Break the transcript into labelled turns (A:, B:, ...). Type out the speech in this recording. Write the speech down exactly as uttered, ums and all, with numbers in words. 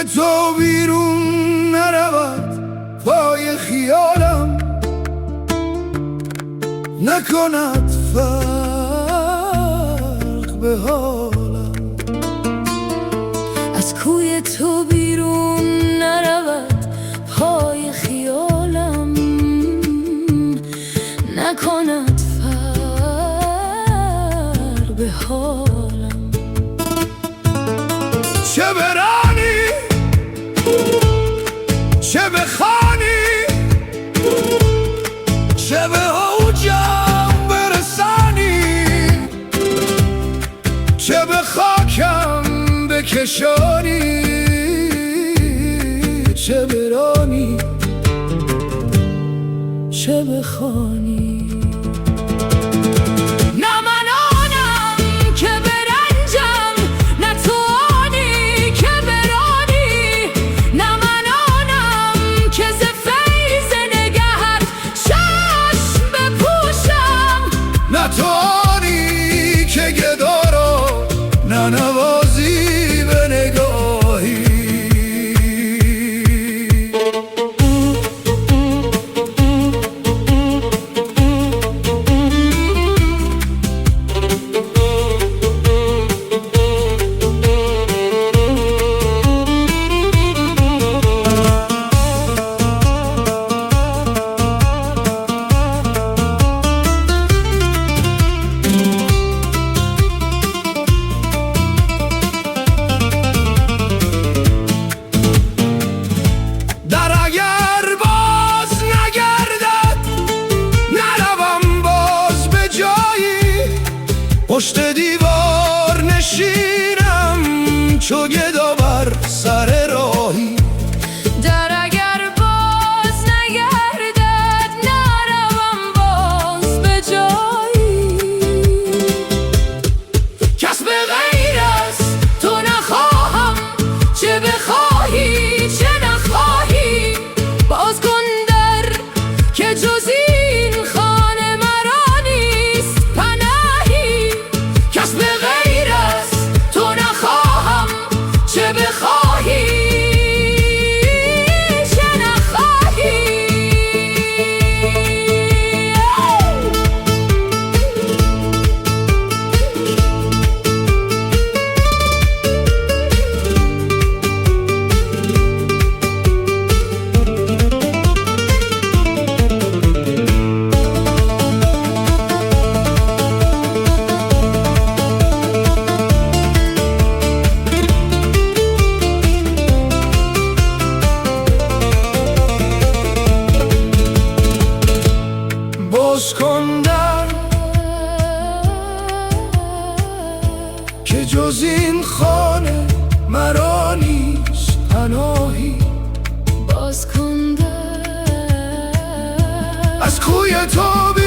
A: کوی تو بیرون نرود پای خیالم، نکند فرق به حالم.
B: از کوی تو بیرون نرود پای خیالم، نکند فرق به حالم.
A: چه برانی چه بخوانی، چه به اوجم برسانی، چه به خاکم بکشانی، چه برانی چه بخوانی. نوازی به نگاهی، پشت دیوار نشینم چو گدا بر سر راهی.
B: در اگر باز نگردد نروم باز به جایی،
A: کس به غیر از تو نخواهم،
B: چه بخواهی چه نخواهی. باز کن در که جز این خانه مرا نیست پناهی.
A: کس به غیر از تو نخواهم، چه بخواهی
B: چه نخواهی.
A: باز کن در که جز این خانه مرا نیست پناهی.
B: باز کن در
A: از کوی تو